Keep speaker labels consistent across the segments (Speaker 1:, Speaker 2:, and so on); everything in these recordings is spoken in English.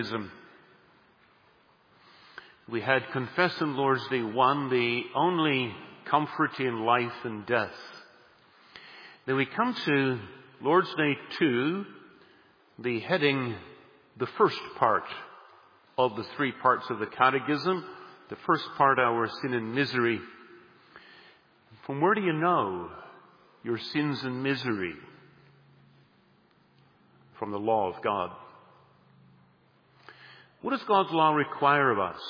Speaker 1: We had confessed on Lord's Day 1 the only comfort in life and death. Then we come to Lord's Day 2, the heading, the first part of the 3 parts of the Catechism. The first part, our sin and misery. From where do you know your sins and misery? From the law of God. What does God's law require of us?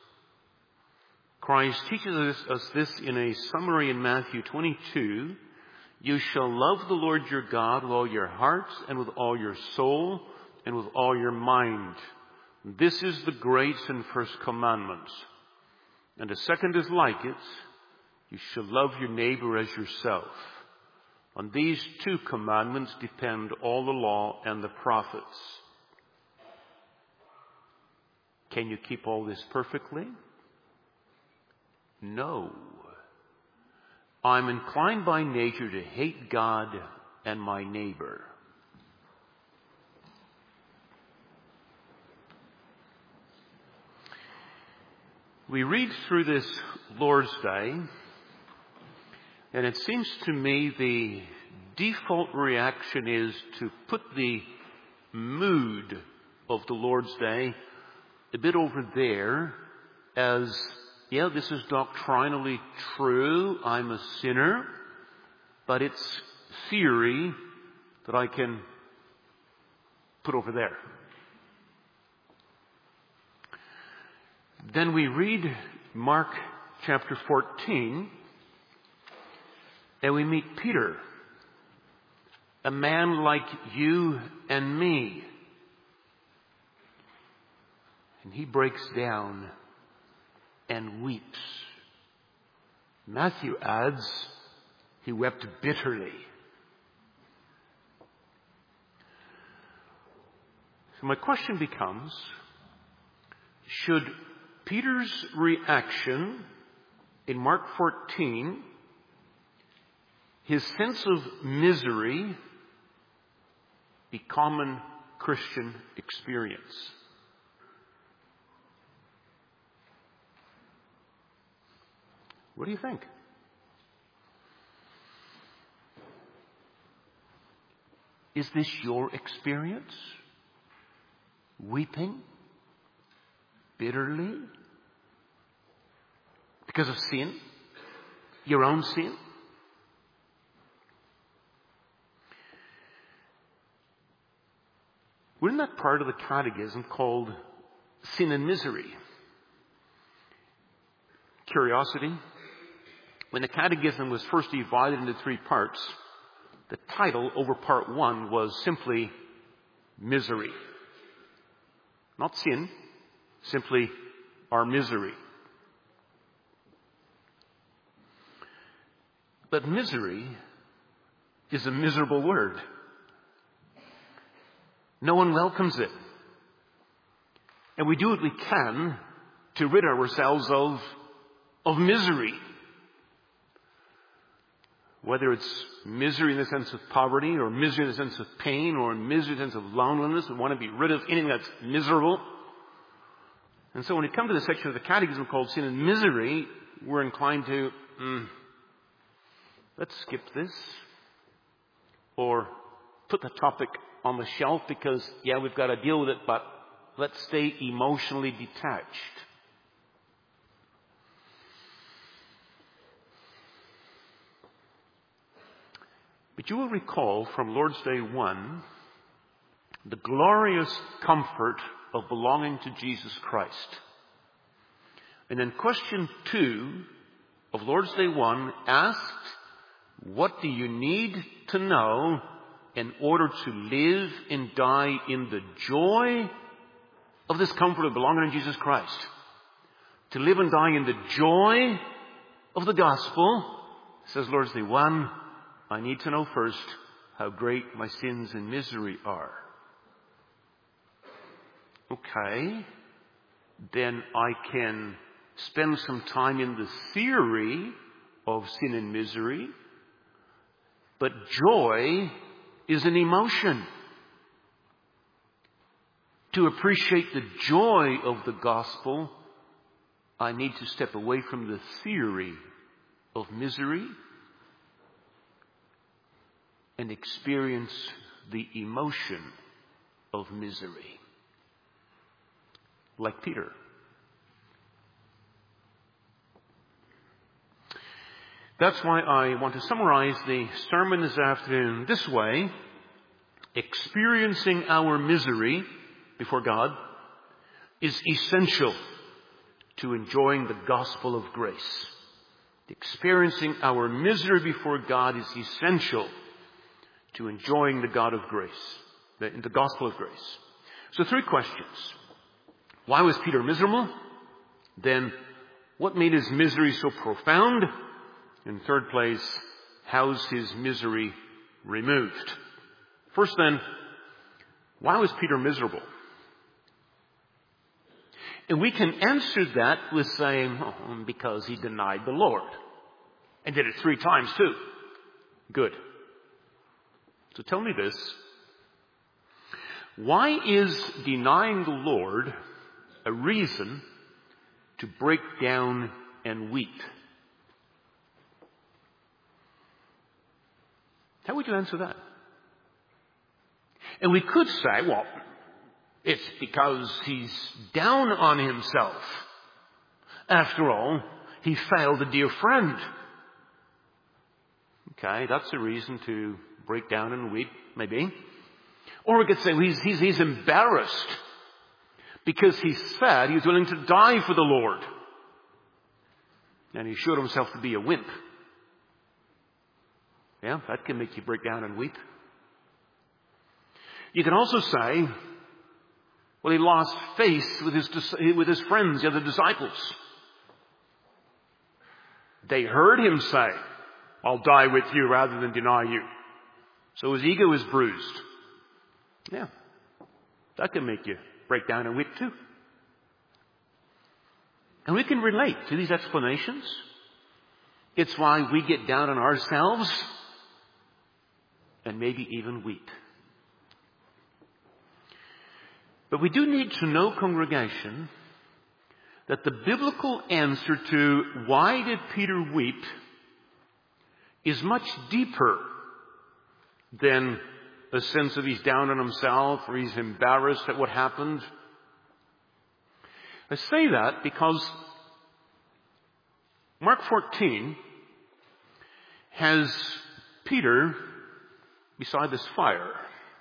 Speaker 1: Christ teaches us this in a summary in Matthew 22. You shall love the Lord your God with all your heart and with all your soul and with all your mind. This is the great and first commandment. And the second is like it. You shall love your neighbor as yourself. On these 2 commandments depend all the law and the prophets. Can you keep all this perfectly? No. I'm inclined by nature to hate God and my neighbor. We read through this Lord's Day, and it seems to me the default reaction is to put the mood of the Lord's Day a bit over there as, yeah, this is doctrinally true, I'm a sinner, but it's theory that I can put over there. Then we read Mark chapter 14, and we meet Peter, a man like you and me. And he breaks down and weeps. Matthew adds, he wept bitterly. So my question becomes, should Peter's reaction in Mark 14, his sense of misery, be common Christian experience? What do you think? Is this your experience? Weeping bitterly because of sin? Your own sin? We're in that part of the Catechism called Sin and Misery. Curiosity. When the Catechism was first divided into 3 parts, the title over part 1 was simply Misery. Not sin, simply our misery. But misery is a miserable word. No one welcomes it. And we do what we can to rid ourselves of misery. Whether it's misery in the sense of poverty, or misery in the sense of pain, or misery in the sense of loneliness, we want to be rid of anything that's miserable. And so when we come to the section of the Catechism called Sin and Misery, we're inclined to, let's skip this. Or put the topic on the shelf because, yeah, we've got to deal with it, but let's stay emotionally detached. But you will recall from Lord's Day 1 the glorious comfort of belonging to Jesus Christ. And then question 2 of Lord's Day 1 asked, what do you need to know in order to live and die in the joy of this comfort of belonging to Jesus Christ? To live and die in the joy of the gospel, says Lord's Day 1, I need to know first how great my sins and misery are. Okay, then I can spend some time in the theory of sin and misery, but joy is an emotion. To appreciate the joy of the gospel, I need to step away from the theory of misery and experience the emotion of misery. Like Peter. That's why I want to summarize the sermon this afternoon this way. Experiencing our misery before God is essential to enjoying the gospel of grace. Experiencing our misery before God is essential to enjoying the God of grace, the gospel of grace. So 3 questions. Why was Peter miserable? Then, what made his misery so profound? In third place, how's his misery removed? First then, why was Peter miserable? And we can answer that with saying, because he denied the Lord. And did it 3 times too. Good. So tell me this. Why is denying the Lord a reason to break down and weep? How would you answer that? And we could say, well, it's because he's down on himself. After all, he failed a dear friend. Okay, that's a reason to break down and weep, maybe. Or we could say well, he's embarrassed because he said he was willing to die for the Lord. And he showed himself to be a wimp. Yeah, that can make you break down and weep. You can also say, well, he lost faith with his friends, the other disciples. They heard him say, I'll die with you rather than deny you. So his ego is bruised. Yeah, that can make you break down and weep too. And we can relate to these explanations. It's why we get down on ourselves and maybe even weep. But we do need to know, congregation, that the biblical answer to why did Peter weep is much deeper than a sense of he's down on himself or he's embarrassed at what happened. I say that because Mark 14 has Peter beside this fire.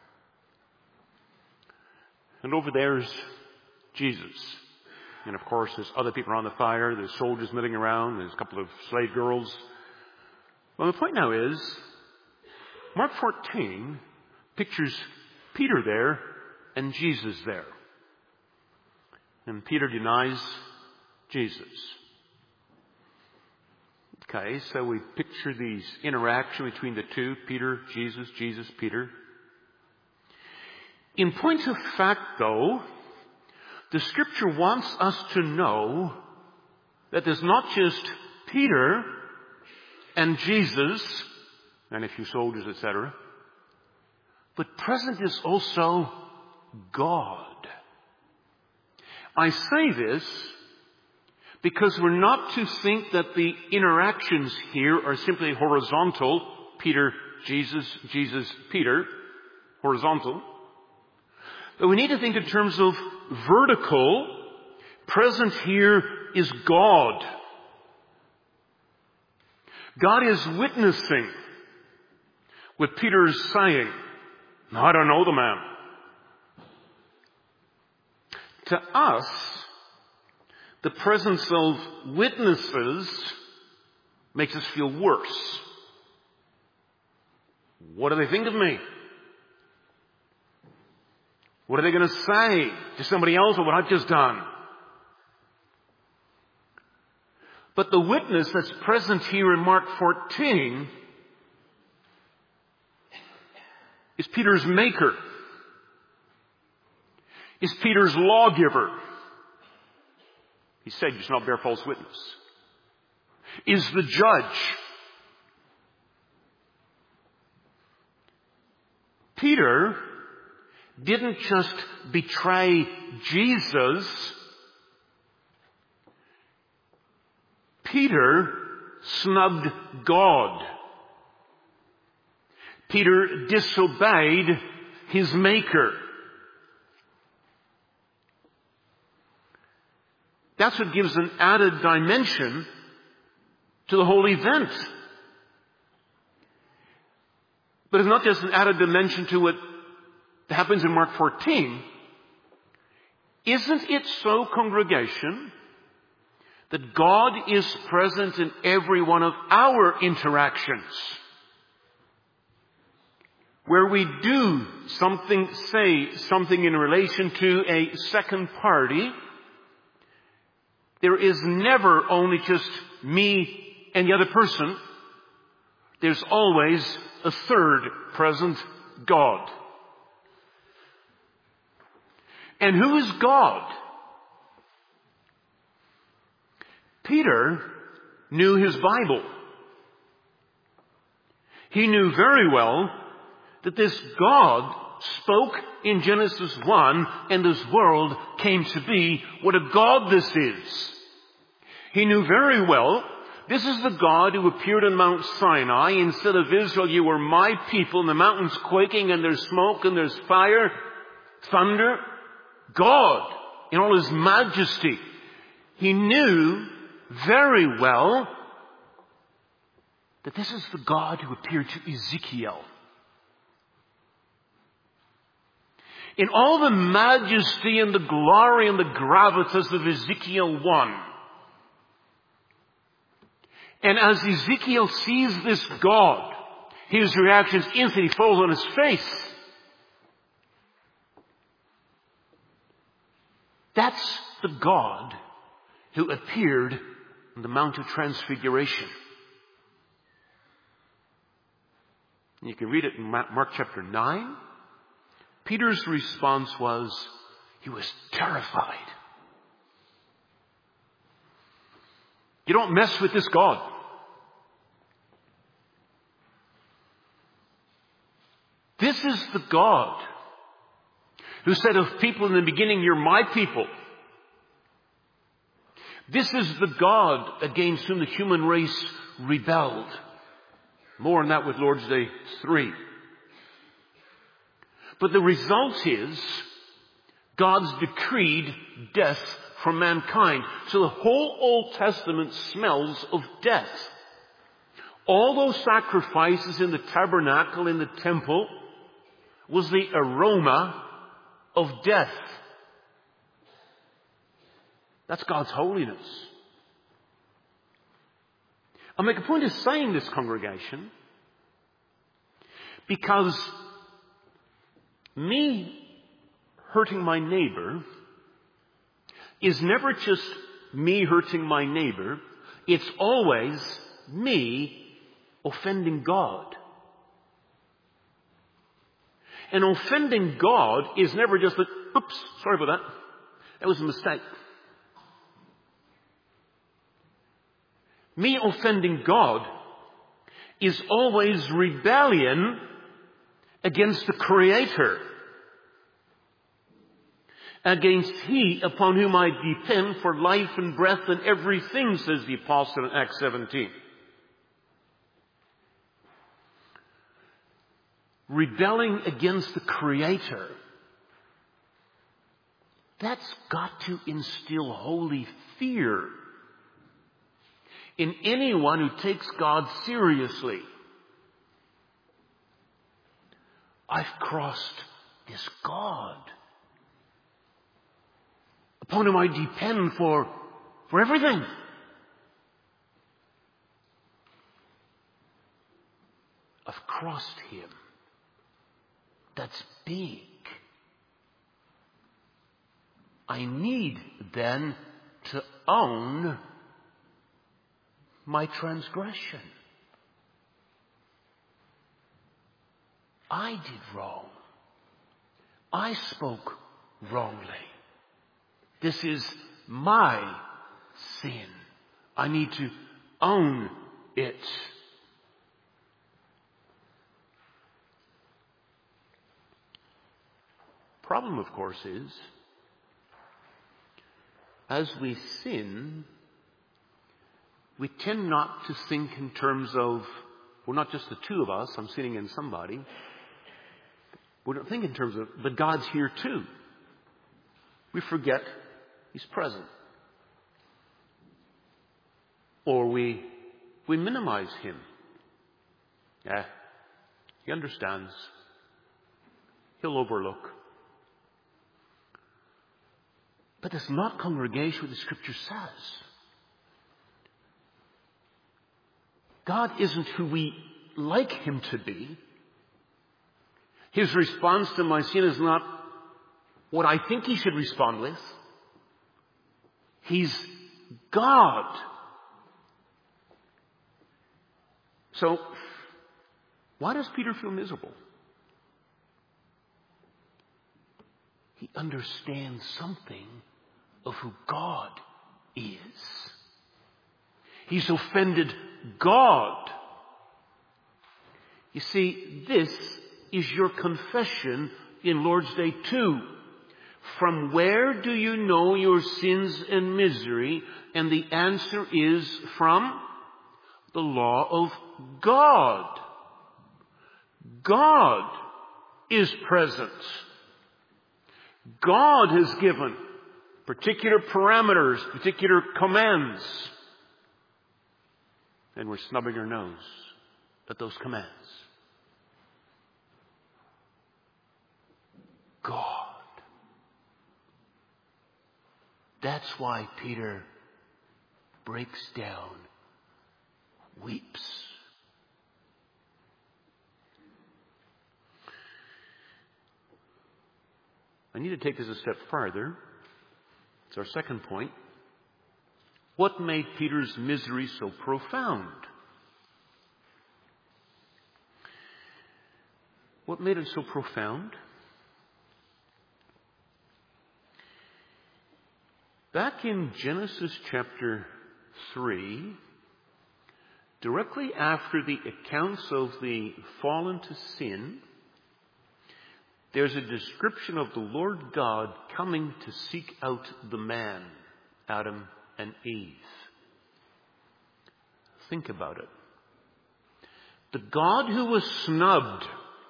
Speaker 1: And over there's Jesus. And of course there's other people around the fire. There's soldiers milling around. There's a couple of slave girls. Well, the point now is, Mark 14 pictures Peter there and Jesus there. And Peter denies Jesus. Okay, so we picture these interaction between the two, Peter, Jesus, Jesus, Peter. In point of fact, though, the Scripture wants us to know that there's not just Peter and Jesus and a few soldiers, etc., but present is also God. I say this because we're not to think that the interactions here are simply horizontal. Peter, Jesus, Jesus, Peter. Horizontal. But we need to think in terms of vertical. Present here is God. God is witnessing what Peter is saying. I don't know the man. To us, the presence of witnesses makes us feel worse. What do they think of me? What are they going to say to somebody else of what I've just done? But the witness that's present here in Mark 14 is Peter's maker. Is Peter's lawgiver. He said, you shall not bear false witness. Is the judge. Peter didn't just betray Jesus. Peter snubbed God. Peter disobeyed his Maker. That's what gives an added dimension to the whole event. But it's not just an added dimension to what happens in Mark 14. Isn't it so, congregation, that God is present in every one of our interactions? Where we do something, say something in relation to a second party, there is never only just me and the other person. There's always a third present, God. And who is God? Peter knew his Bible. He knew very well that this God spoke in Genesis 1 and this world came to be. What a God this is. He knew very well this is the God who appeared on Mount Sinai and said of Israel, you were my people, and the mountains quaking and there's smoke and there's fire, thunder. God in all his majesty. He knew very well that this is the God who appeared to Ezekiel. In all the majesty and the glory and the gravitas of Ezekiel 1. And as Ezekiel sees this God, his reaction is instantly falls on his face. That's the God who appeared on the Mount of Transfiguration. You can read it in Mark chapter 9. Peter's response was, he was terrified. You don't mess with this God. This is the God who said of people in the beginning, you're my people. This is the God against whom the human race rebelled. More on that with Lord's Day 3. But the result is God's decreed death for mankind. So the whole Old Testament smells of death. All those sacrifices in the tabernacle, in the temple, was the aroma of death. That's God's holiness. I'll make a point of saying this, congregation, because me hurting my neighbor is never just me hurting my neighbor. It's always me offending God. And offending God is never just like, oops, sorry about that. That was a mistake. Me offending God is always rebellion against the Creator. Against He upon whom I depend for life and breath and everything, says the Apostle in Acts 17. Rebelling against the Creator, that's got to instill holy fear in anyone who takes God seriously. I've crossed this God upon whom I depend for everything. I've crossed Him. That's big. I need then to own my transgression. I did wrong. I spoke wrongly. This is my sin. I need to own it. Problem, of course, is as we sin, we tend not to think in terms of, well, not just the two of us, I'm sinning in somebody. We don't think in terms of, but God's here too. We forget He's present. Or we minimize Him. Yeah, He understands. He'll overlook. But that's not, congregation, what the Scripture says. God isn't who we like Him to be. His response to my sin is not what I think He should respond with. He's God. So, why does Peter feel miserable? He understands something of who God is. He's offended God. You see, this is your confession in Lord's Day 2. From where do you know your sins and misery? And the answer is from the law of God. God is present. God has given particular parameters, particular commands. And we're snubbing our nose at those commands. God. That's why Peter breaks down, weeps. I need to take this a step farther. It's our second point. What made Peter's misery so profound? What made it so profound? Back in Genesis chapter 3, directly after the accounts of the fall into sin, there's a description of the Lord God coming to seek out the man, Adam and Eve. Think about it. The God who was snubbed,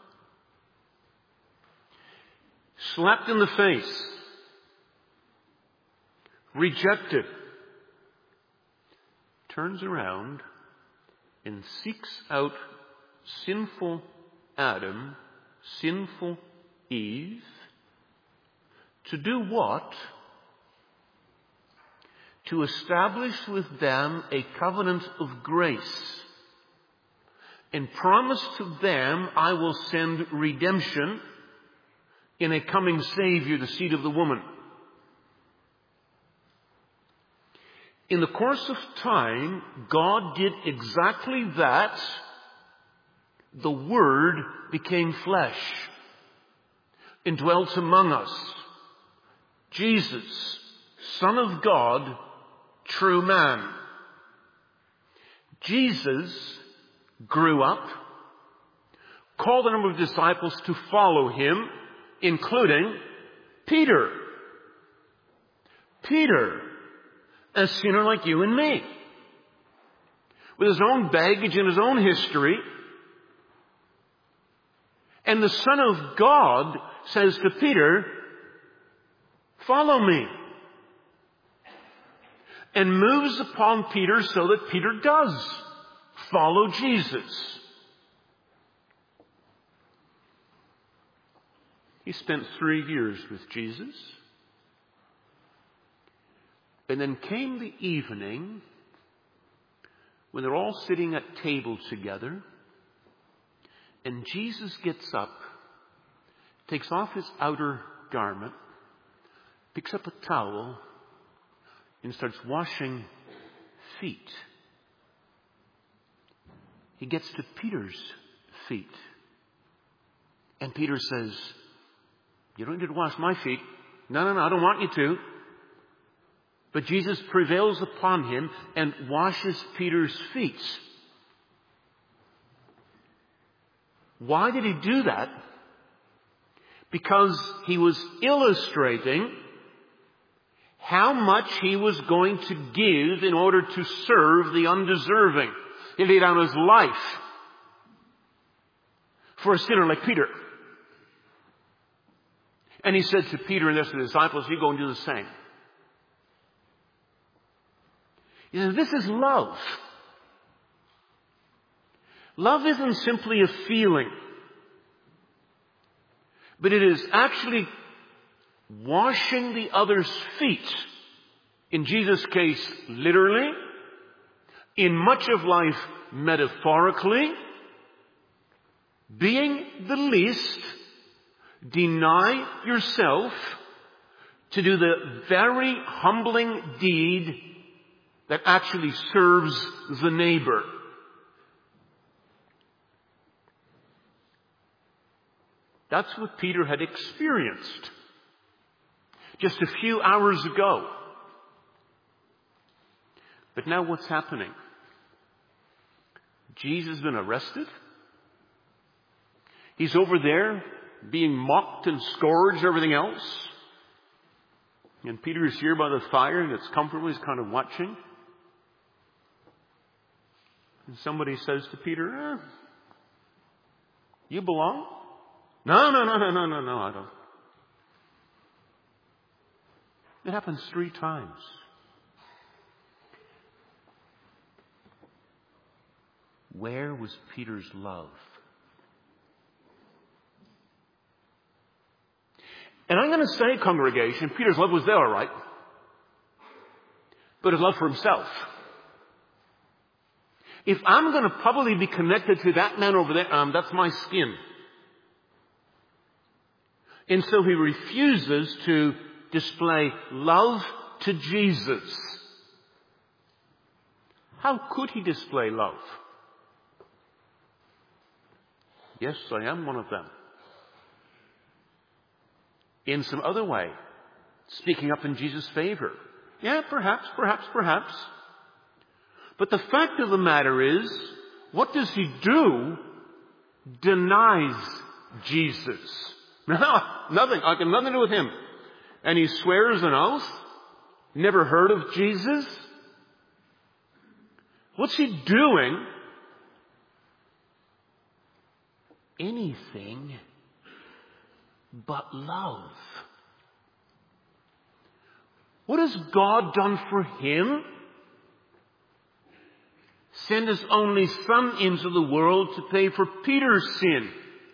Speaker 1: slapped in the face, rejected, turns around and seeks out sinful Adam, sinful Eve, to do what? To establish with them a covenant of grace and promise to them, I will send redemption in a coming Savior, the seed of the woman. In the course of time, God did exactly that. The Word became flesh and dwelt among us. Jesus, Son of God, true man. Jesus grew up, called a number of disciples to follow Him, including Peter. Peter, a sinner like you and me, with his own baggage and his own history. And the Son of God says to Peter, follow me. And moves upon Peter so that Peter does follow Jesus. He spent 3 years with Jesus. And then came the evening when they're all sitting at table together. And Jesus gets up, takes off his outer garment, picks up a towel, and starts washing feet. He gets to Peter's feet. And Peter says, you don't need to wash my feet. No, I don't want you to. But Jesus prevails upon him and washes Peter's feet. Why did he do that? because he was illustrating how much he was going to give in order to serve the undeserving. He laid down his life for a sinner like Peter. And he said to Peter and the rest of the disciples, you go and do the same. You know, this is love. Love isn't simply a feeling, but it is actually washing the other's feet. In Jesus' case, literally. In much of life, metaphorically. Being the least, deny yourself to do the very humbling deed that actually serves the neighbor. That's what Peter had experienced just a few hours ago. But now what's happening? Jesus has been arrested. He's over there being mocked and scourged and everything else. And Peter is here by the fire and it's comfortable. He's kind of watching. And somebody says to Peter, you belong? No, I don't. It happens 3 times. Where was Peter's love? And I'm going to say, congregation, Peter's love was there, all right. But his love for himself. If I'm going to probably be connected to that man over there, that's my skin. And so he refuses to display love to Jesus. How could he display love? Yes, I am one of them. In some other way, speaking up in Jesus' favor. Yeah, perhaps. But the fact of the matter is, what does he do? Denies Jesus. No, nothing. I got nothing to do with him. And he swears an oath. Never heard of Jesus. What's he doing? Anything but love. What has God done for him? Send his only Son into the world to pay for Peter's sin.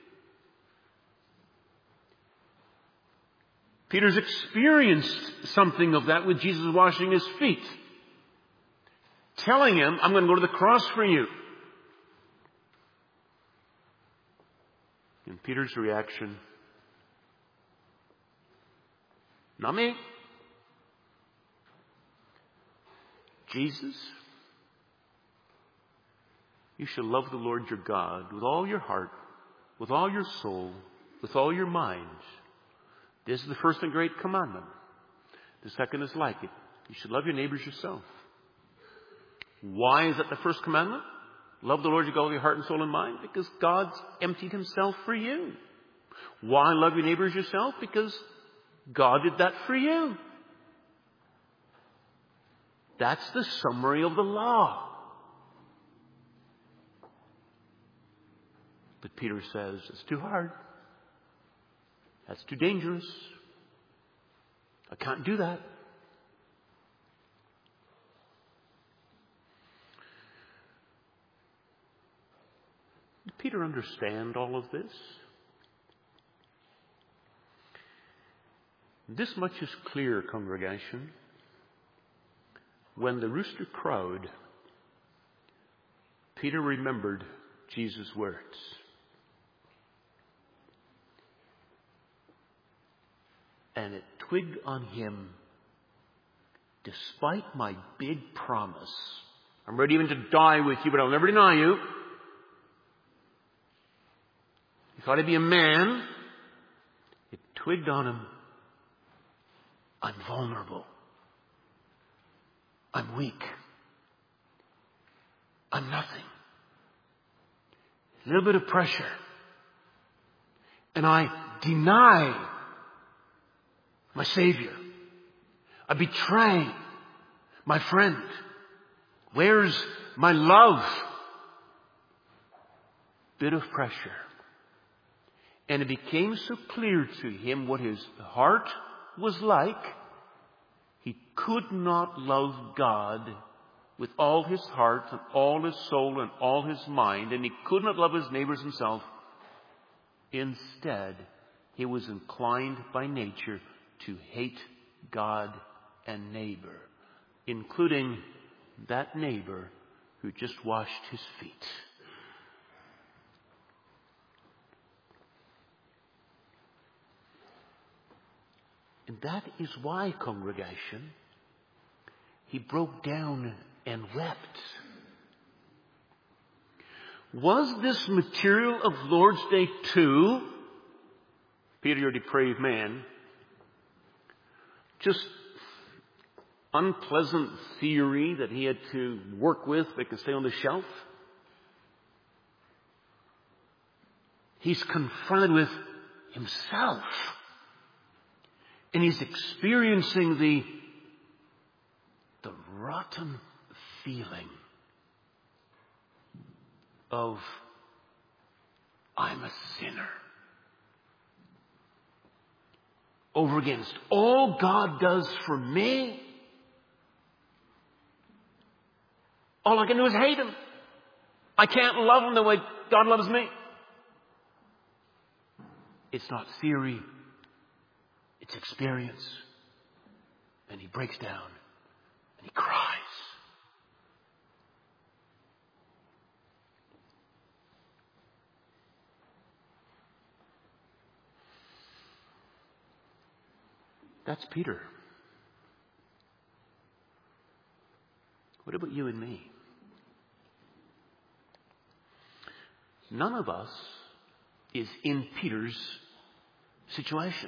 Speaker 1: Peter's experienced something of that with Jesus washing his feet. Telling him, I'm going to go to the cross for you. And Peter's reaction, not me. Jesus, you shall love the Lord your God with all your heart, with all your soul, with all your mind. This is the first and great commandment. The second is like it. You should love your neighbors yourself. Why is that the first commandment? Love the Lord your God with your heart and soul and mind? Because God's emptied himself for you. Why love your neighbors yourself? Because God did that for you. That's the summary of the law. But Peter says, it's too hard. That's too dangerous. I can't do that. Did Peter understand all of this? This much is clear, congregation. When the rooster crowed, Peter remembered Jesus' words. And it twigged on him, despite my big promise, I'm ready even to die with you, but I'll never deny you. He thought he'd be a man. It twigged on him. I'm vulnerable. I'm weak. I'm nothing. A little bit of pressure. and I deny my Savior. I betray my friend. Where's my love? Bit of pressure. And it became so clear to him what his heart was like. He could not love God with all his heart and all his soul and all his mind, and he could not love his neighbors himself. Instead, he was inclined by nature to hate God and neighbor, including that neighbor who just washed his feet. And that is why, congregation, he broke down and wept. Was this material of Lord's Day 2, Peter, your depraved man, just unpleasant theory that he had to work with that could stay on the shelf? He's confronted with himself. And he's experiencing the rotten feeling of, I'm a sinner. Over against all God does for me, all I can do is hate him. I can't love him the way God loves me. It's not theory. It's experience. And he breaks down and he cries. That's Peter. What about you and me? None of us is in Peter's situation.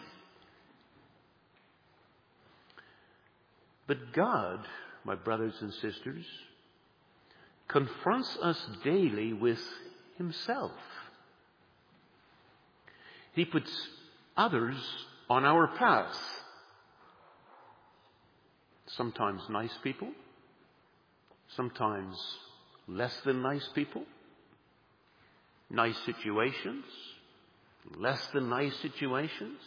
Speaker 1: But God, my brothers and sisters, confronts us daily with himself. He puts others on our path. Sometimes nice people, sometimes less than nice people, nice situations, less than nice situations.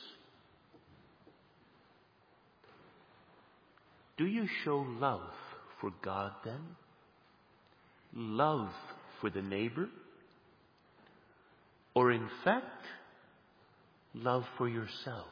Speaker 1: Do you show love for God then? Love for the neighbor? Or in fact, love for yourself?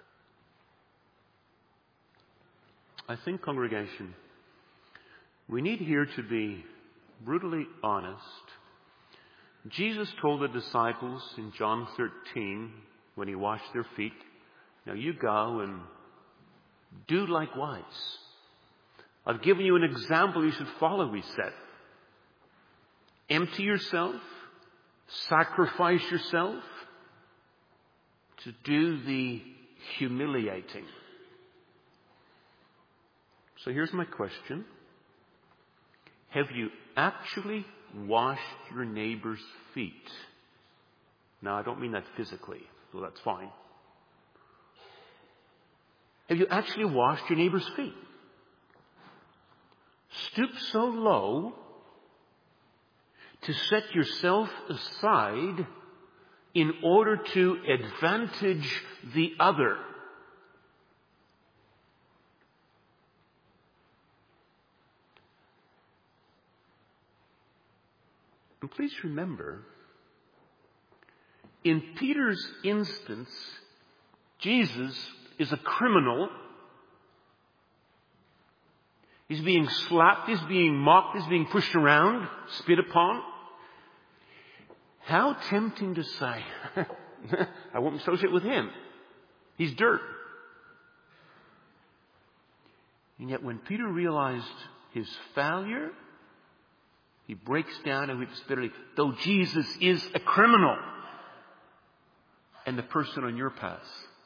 Speaker 1: I think, congregation, we need here to be brutally honest. Jesus told the disciples in John 13, when he washed their feet, now you go and do likewise. I've given you an example you should follow, he said. Empty yourself, sacrifice yourself to do the humiliating. So here's my question. Have you actually washed your neighbor's feet? Now, I don't mean that physically, so that's fine. Have you actually washed your neighbor's feet? Stoop so low to set yourself aside in order to advantage the other. And please remember, in Peter's instance, Jesus is a criminal. He's being slapped, he's being mocked, he's being pushed around, spit upon. How tempting to say, I won't associate with him. He's dirt. And yet when Peter realized his failure, he breaks down and weeps bitterly, though Jesus is a criminal and the person on your path.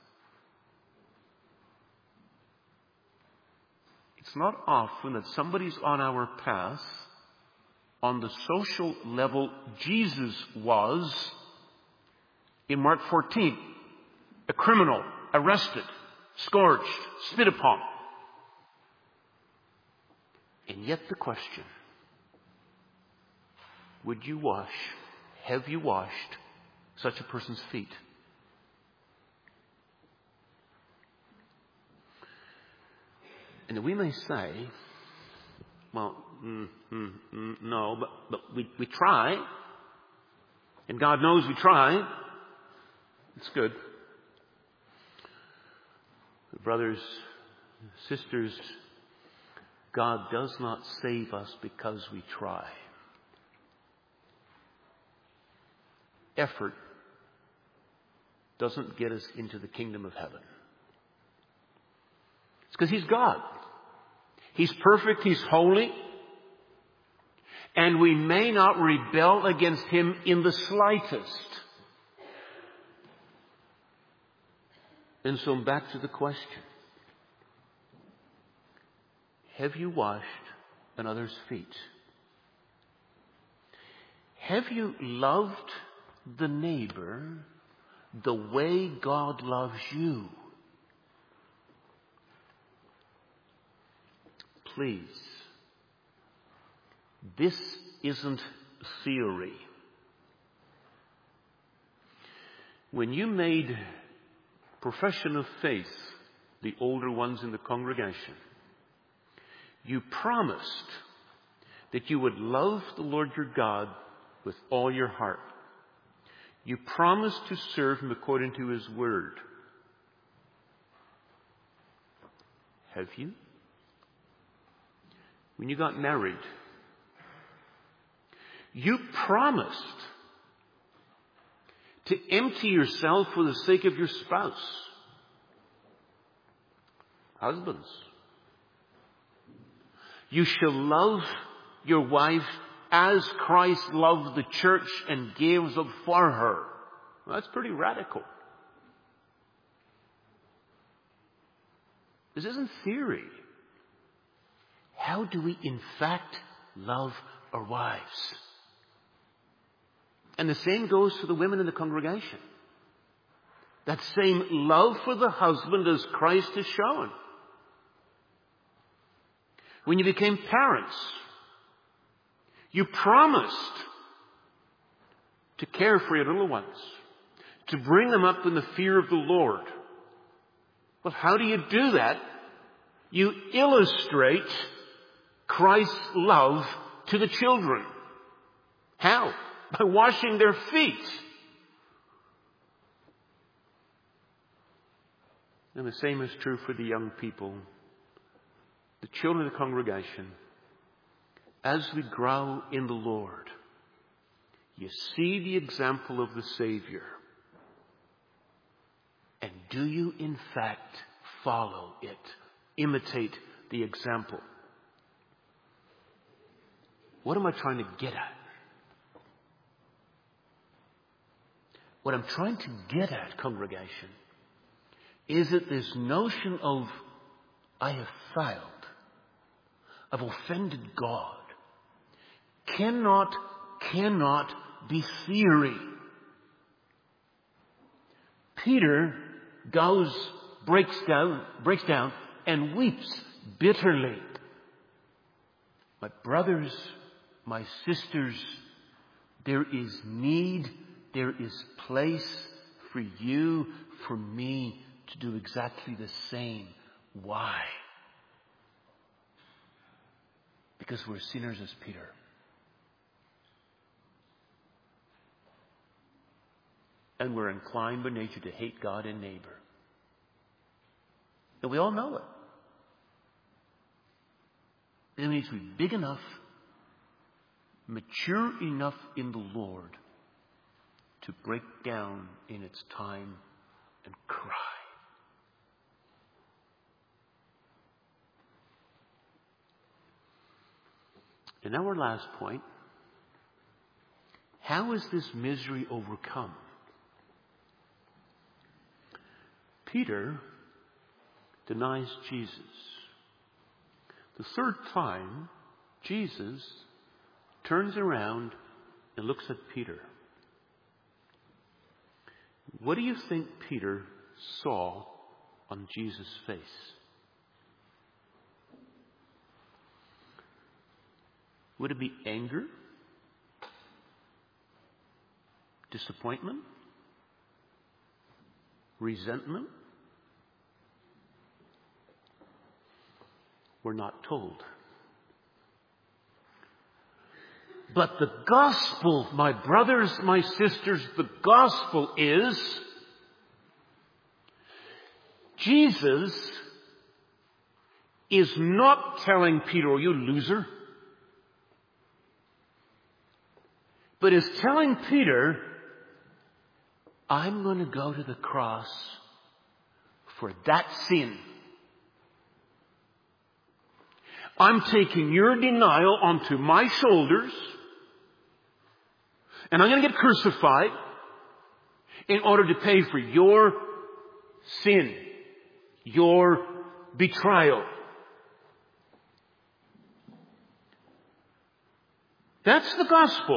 Speaker 1: It's not often that somebody's on our path on the social level Jesus was in Mark 14. a criminal, arrested, scourged, spit upon. And yet the question, would you wash, have you washed such a person's feet? And we may say, well, no, but we try. And God knows we try. It's good. Brothers, sisters, God does not save us because we try. Effort doesn't get us into the kingdom of heaven. It's because He's God. He's perfect. He's holy. And we may not rebel against Him in the slightest. And so back to the question. Have you washed another's feet? Have you loved the neighbor the way God loves you? Please, this isn't theory. When you made profession of faith, the older ones in the congregation, you promised that you would love the Lord your God with all your heart. You promised to serve Him according to His word. Have you? When you got married, you promised to empty yourself for the sake of your spouse. Husbands, you shall love your wife as Christ loved the church and gave up for her. Well, that's pretty radical. This isn't theory. How do we in fact love our wives? And the same goes for the women in the congregation. That same love for the husband as Christ has shown. When you became parents, you promised to care for your little ones, to bring them up in the fear of the Lord. Well, how do you do that? You illustrate Christ's love to the children. How? By washing their feet. And the same is true for the young people, the children of the congregation. As we grow in the Lord, you see the example of the Savior. And do you in fact follow it? Imitate the example? What am I trying to get at? What I'm trying to get at, congregation, is that this notion of I have failed, I've offended God, cannot be theory. Peter breaks down and weeps bitterly. My brothers, my sisters, there is need, there is place for you, for me to do exactly the same. Why? Because we're sinners as Peter. And we're inclined by nature to hate God and neighbor. And we all know it. It needs to be big enough, mature enough in the Lord to break down in its time and cry. And now our last point. How is this misery overcome? Peter denies Jesus. The third time, Jesus turns around and looks at Peter. What do you think Peter saw on Jesus' face? Would it be anger? Disappointment? Resentment? We're not told. But the gospel, my brothers, my sisters, the gospel is Jesus is not telling Peter, "Oh, you loser," but is telling Peter, "I'm going to go to the cross for that sin. I'm taking your denial onto my shoulders, and I'm going to get crucified in order to pay for your sin, your betrayal." That's the gospel.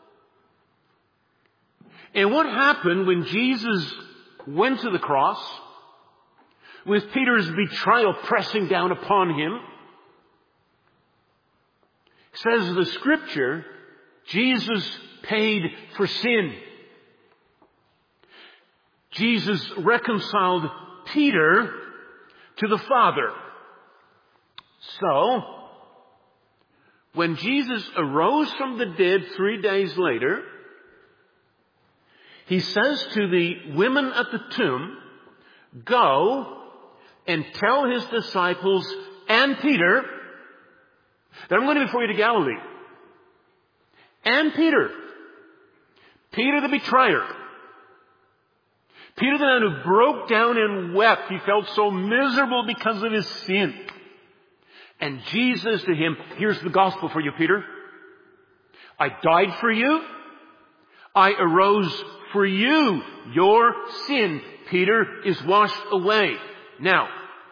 Speaker 1: And what happened when Jesus went to the cross, with Peter's betrayal pressing down upon him? Says the Scripture, Jesus paid for sin. Jesus reconciled Peter to the Father. So, when Jesus arose from the dead 3 days later, he says to the women at the tomb, "Go and tell his disciples and Peter that I'm going to be before you to Galilee." And Peter the betrayer, Peter the man who broke down and wept. He felt so miserable because of his sin. And Jesus to him, "Here's the gospel for you, Peter. I died for you. I arose for you. Your sin, Peter, is washed away." Now,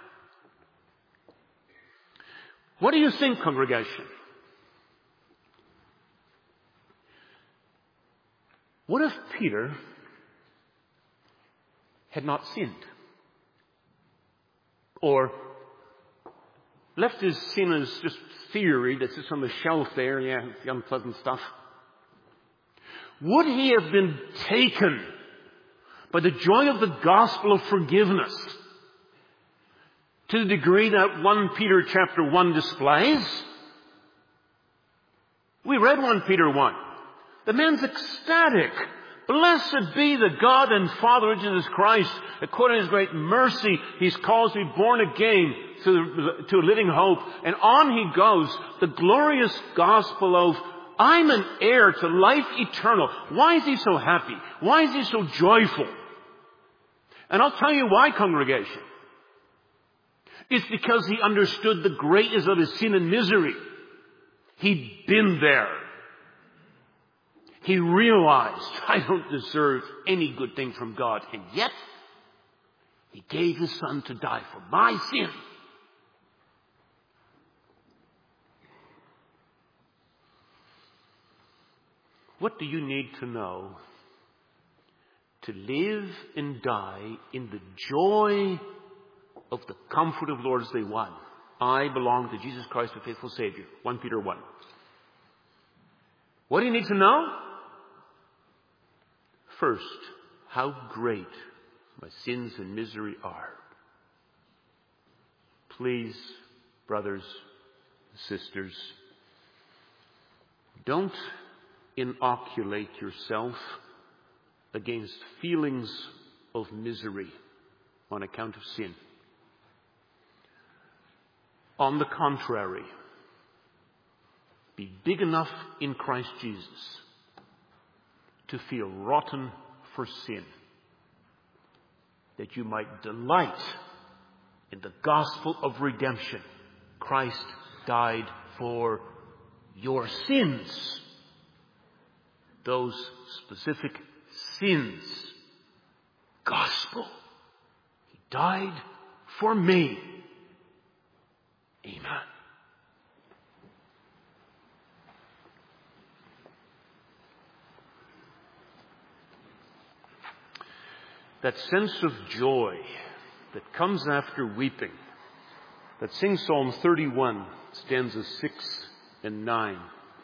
Speaker 1: what do you think, congregation? What if Peter had not sinned? Or left his sin as just theory that sits on the shelf there, the unpleasant stuff? Would he have been taken by the joy of the gospel of forgiveness to the degree that 1 Peter chapter 1 displays? We read 1 Peter 1. The man's ecstatic. "Blessed be the God and Father of Jesus Christ. According to his great mercy, he's caused to be born again to a living hope." And on he goes. The glorious gospel of, I'm an heir to life eternal. Why is he so happy? Why is he so joyful? And I'll tell you why, congregation. It's because he understood the greatness of his sin and misery. He'd been there. He realized, I don't deserve any good thing from God. And yet, he gave his son to die for my sin. What do you need to know to live and die in the joy of the comfort of Lord's Day 1? I belong to Jesus Christ, the faithful Savior. 1 Peter 1. What do you need to know? First, how great my sins and misery are. Please, brothers and sisters, don't inoculate yourself against feelings of misery on account of sin. On the contrary, be big enough in Christ Jesus to feel rotten for sin, that you might delight in the gospel of redemption. Christ died for your sins. Those specific sins. Gospel. He died for me. Amen. that sense of joy that comes after weeping, that sings Psalm 31, stanzas 6 and 9.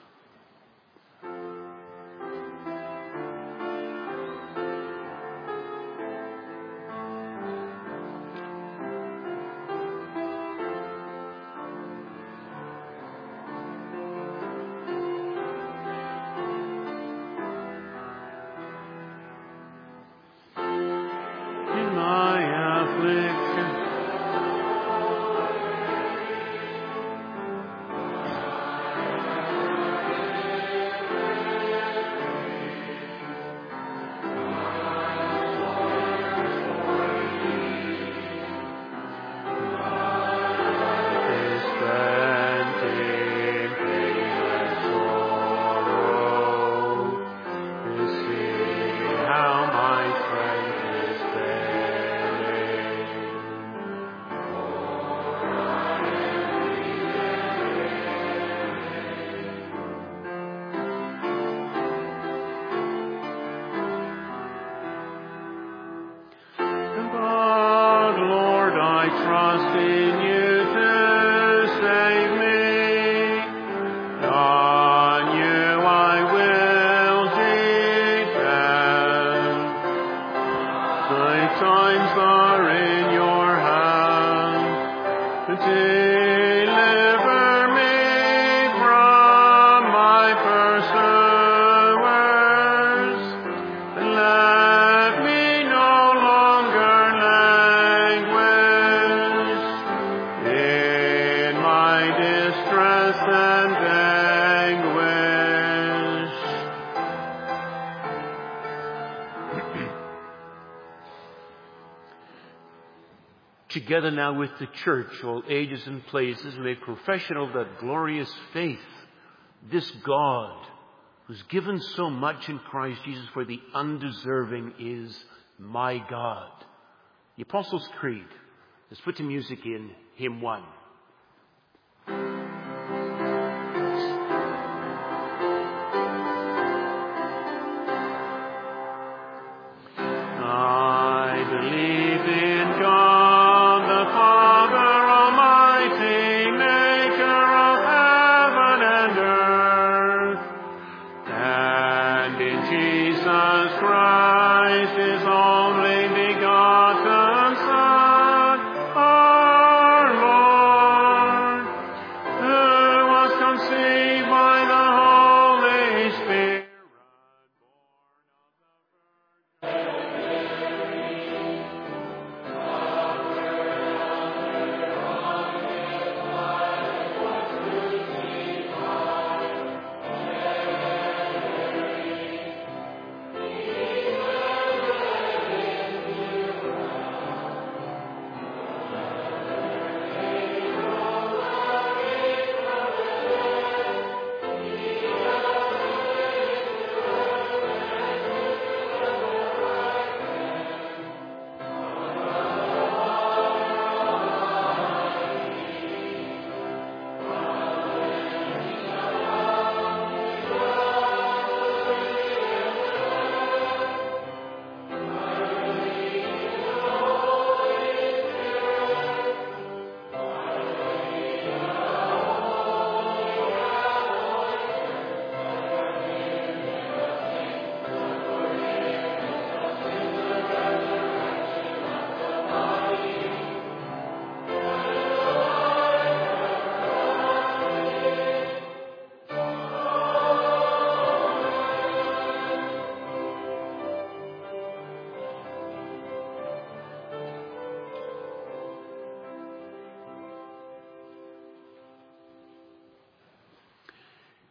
Speaker 1: Together now with the church, all ages and places, make profession of that glorious faith, this God who's given so much in Christ Jesus for the undeserving is my God. The Apostles' Creed. Let's put the music in, hymn 1.